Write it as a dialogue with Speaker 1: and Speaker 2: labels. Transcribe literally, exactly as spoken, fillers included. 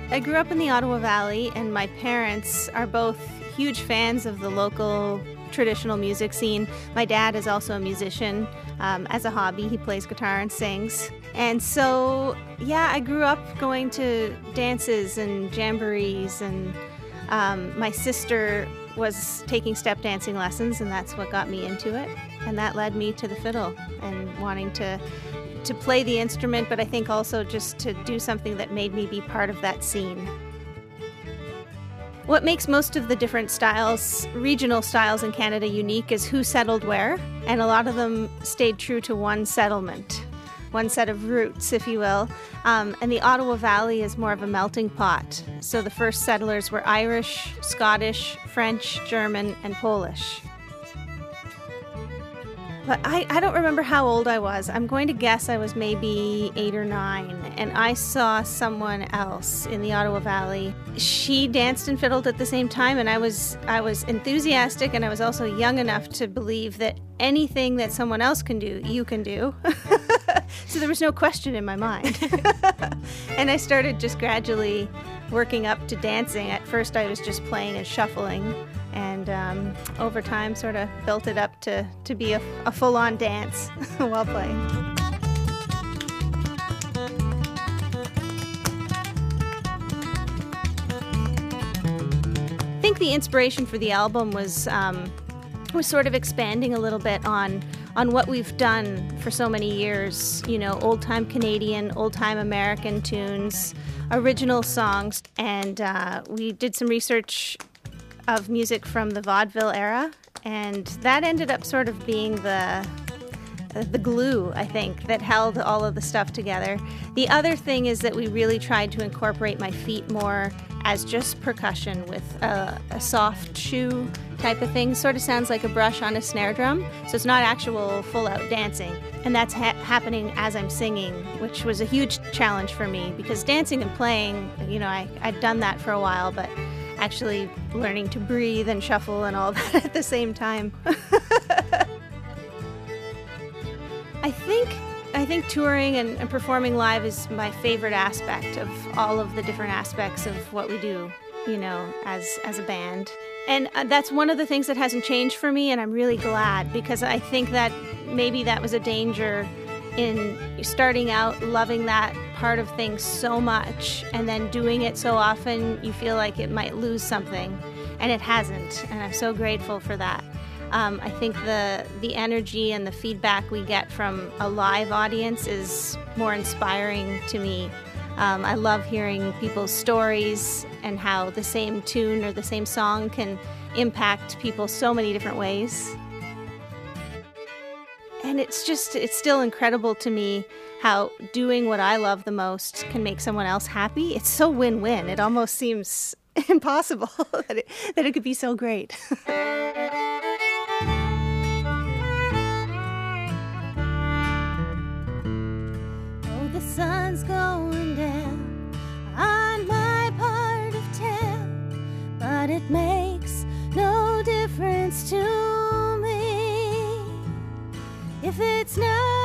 Speaker 1: I grew up in the Ottawa Valley, and my parents are both huge fans of the local traditional music scene. My dad is also a musician. Um, as a hobby, he plays guitar and sings. And so, yeah, I grew up going to dances and jamborees, and um, my sister was taking step dancing lessons, and that's what got me into it. And that led me to the fiddle and wanting to to play the instrument, but I think also just to do something that made me be part of that scene. What makes most of the different styles, regional styles in Canada, unique is who settled where, and a lot of them stayed true to one settlement, one set of roots, if you will. Um, and the Ottawa Valley is more of a melting pot. So the first settlers were Irish, Scottish, French, German, and Polish. But I, I don't remember how old I was. I'm going to guess I was maybe eight or nine, and I saw someone else in the Ottawa Valley. She danced and fiddled at the same time, and I was I was enthusiastic, and I was also young enough to believe that anything that someone else can do, you can do. So there was no question in my mind. And I started just gradually working up to dancing. At first I was just playing and shuffling, and um, over time sort of built it up to, to be a, a full-on dance while playing. I think the inspiration for the album was um, was sort of expanding a little bit on on what we've done for so many years, you know, old-time Canadian, old-time American tunes, original songs, and uh, we did some research of music from the vaudeville era, and that ended up sort of being the the glue, I think, that held all of the stuff together. The other thing is that we really tried to incorporate my feet more as just percussion with a, a soft shoe type of thing. Sort of sounds like a brush on a snare drum, so it's not actual full-out dancing. And that's ha- happening as I'm singing, which was a huge challenge for me, because dancing and playing, you know, I, I'd done that for a while, but actually learning to breathe and shuffle and all that at the same time. I think I think touring and, and performing live is my favorite aspect of all of the different aspects of what we do, you know, as as a band. And that's one of the things that hasn't changed for me, and I'm really glad, because I think that maybe that was a danger in starting out loving that part of things so much, and then doing it so often you feel like it might lose something, and it hasn't, and I'm so grateful for that. Um, I think the the energy and the feedback we get from a live audience is more inspiring to me. Um, I love hearing people's stories and how the same tune or the same song can impact people so many different ways. And it's just, it's still incredible to me how doing what I love the most can make someone else happy. It's so win-win. It almost seems impossible that it, that it could be so great.
Speaker 2: The sun's going down on my part of town, but it makes no difference to me if it's not